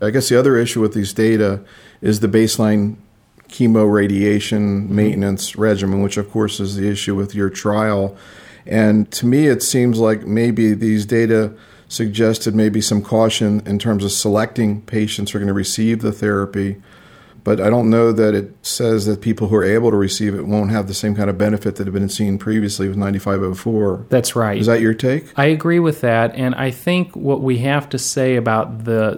I guess the other issue with these data is the baseline chemoradiation maintenance regimen, which of course is the issue with your trial. And to me, it seems like maybe these data suggested maybe some caution in terms of selecting patients who are going to receive the therapy. But I don't know that it says that people who are able to receive it won't have the same kind of benefit that had been seen previously with 9504. That's right. Is that your take? I agree with that. And I think what we have to say about the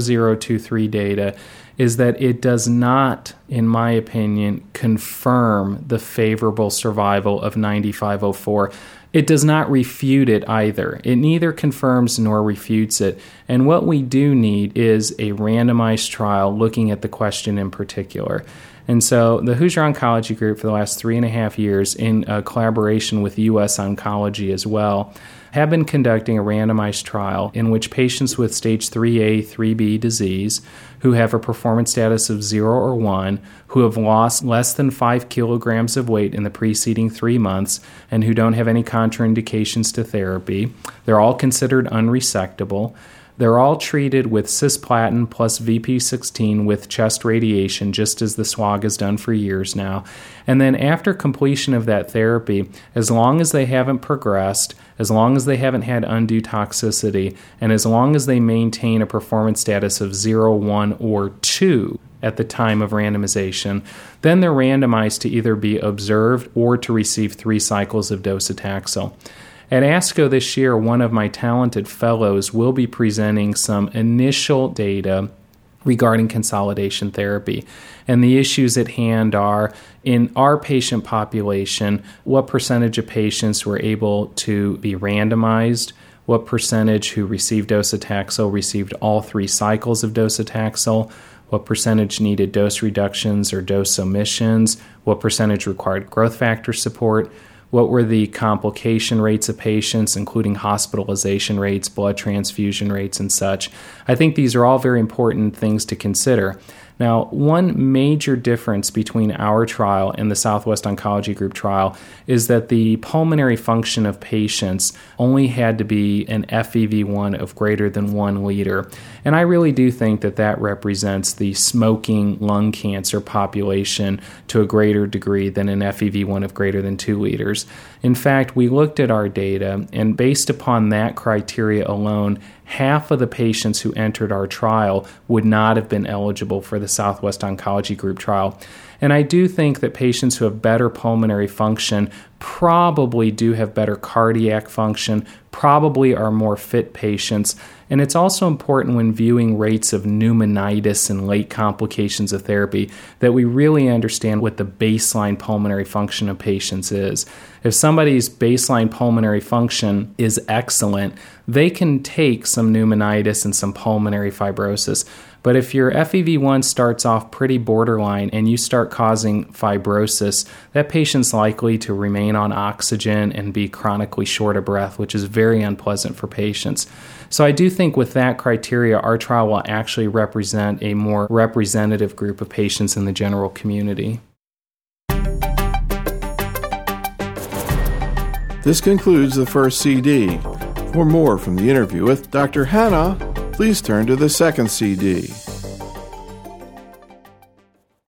0023 data is that it does not, in my opinion, confirm the favorable survival of 9504. It does not refute it either. It neither confirms nor refutes it. And what we do need is a randomized trial looking at the question in particular. And so the Hoosier Oncology Group for the last 3.5 years, in collaboration with US Oncology as well, have been conducting a randomized trial in which patients with stage 3A, 3B disease who have a performance status of 0 or 1, who have lost less than 5 kilograms of weight in the preceding 3 months, and who don't have any contraindications to therapy. They're all considered unresectable. They're all treated with cisplatin plus VP16 with chest radiation, just as the SWOG has done for years now. And then after completion of that therapy, as long as they haven't progressed, as long as they haven't had undue toxicity, and as long as they maintain a performance status of 0, 1, or 2 at the time of randomization, then they're randomized to either be observed or to receive 3 cycles of docetaxel. At ASCO this year, one of my talented fellows will be presenting some initial data regarding consolidation therapy. And the issues at hand are, in our patient population, what percentage of patients were able to be randomized, what percentage who received docetaxel received all 3 cycles of docetaxel, what percentage needed dose reductions or dose omissions, what percentage required growth factor support, what were the complication rates of patients, including hospitalization rates, blood transfusion rates, and such. I think these are all very important things to consider. Now, one major difference between our trial and the Southwest Oncology Group trial is that the pulmonary function of patients only had to be an FEV1 of greater than 1 liter. And I really do think that that represents the smoking lung cancer population to a greater degree than an FEV1 of greater than 2 liters. In fact, we looked at our data, and based upon that criteria alone, half of the patients who entered our trial would not have been eligible for the Southwest Oncology Group trial. And I do think that patients who have better pulmonary function probably do have better cardiac function, probably are more fit patients. And it's also important when viewing rates of pneumonitis and late complications of therapy that we really understand what the baseline pulmonary function of patients is. If somebody's baseline pulmonary function is excellent, they can take some pneumonitis and some pulmonary fibrosis. But if your FEV1 starts off pretty borderline and you start causing fibrosis, that patient's likely to remain on oxygen and be chronically short of breath, which is very unpleasant for patients. So I do think with that criteria, our trial will actually represent a more representative group of patients in the general community. This concludes the first CD. For more from the interview with Dr. Hanna, please turn to the second CD.